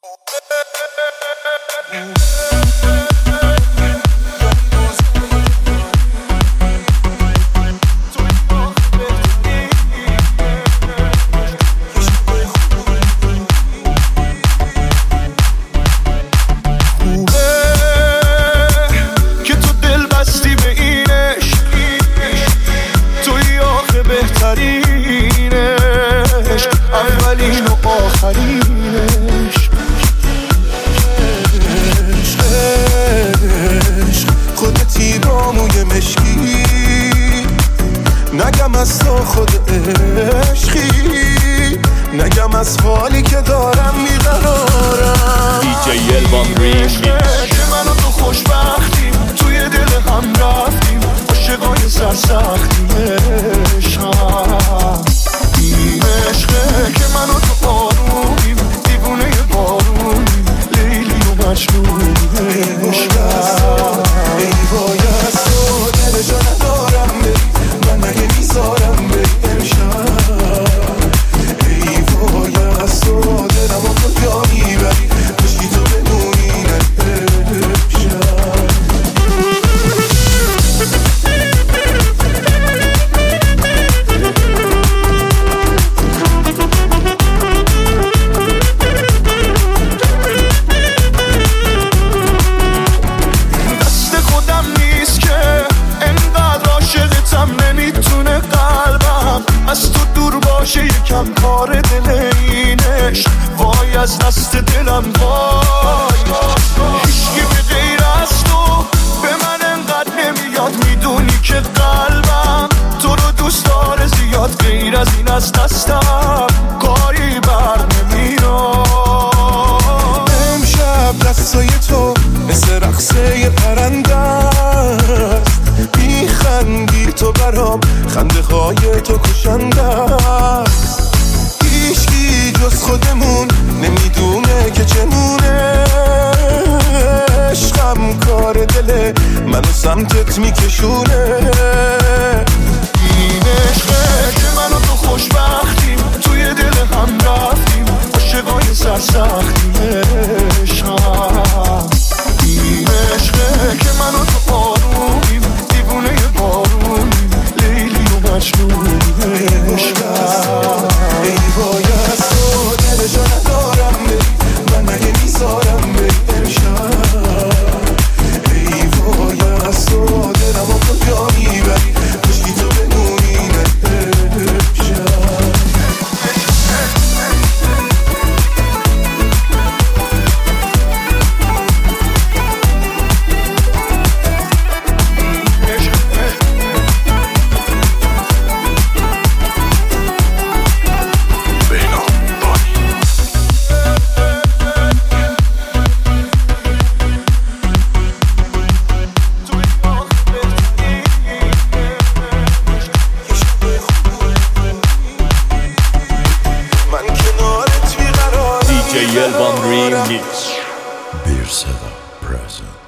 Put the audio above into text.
اولین و آخرینش خودتی با موی مشکی نگم از تو خود عشقی نگم از حالی که دارم میقرارم دیجی الوان ریمیکس که من و تو خوشبختیم توی دل هم رفتیم عاشقای سرسختیم عشقم این عشقه که من و تو آرومیم دیوونه بارونیم لیلی و مجنونیم عشقم ای وای از تو دل جا ندارم بری من مگه میذارم بری امشب ای وای از تو دلم و کجا میبری کشکی تو بدونی نمیتونه قلبم از تو دور باشه یکم کار دل اینش وای از دست دلم وای هیچکی به غیر از تو به من انقدر نمیاد میدونی که قلبم تو رو دوست داره زیاد غیر از این از دستم کاری بر نمیاد امشب دستای تو مثل رقصه پرنده است میخندی تو برام خنده های تو کشنده است هیچکی جز خودمون نمیدونه که چمونه عشقم کار دل منو سمتت میکشونه این عشقه که من و تو خوشبختیم توی دل هم رفتیم عاشقای سرسختیم عشقم این عشقه که من و تو آرومیم دیوونه بارونیم لیلی و مجنونیم عشقم ای وای از تو دل جا ندارم بری من مگه میذارم بری امشب ای وای از تو دلم و کجا میبری کشکی تو بدونی امشب دیجی الوان ریمیکس Bir Seda present.